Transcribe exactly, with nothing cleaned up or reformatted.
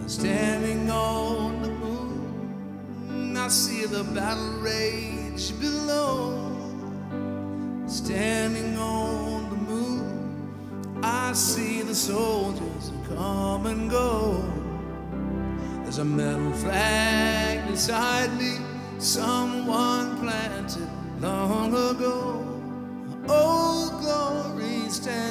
Standing on the moon, I see the battle rage below. Standing on the moon, I see the soldiers come and go. There's a metal flag beside me, someone planted long ago. Old Glory stands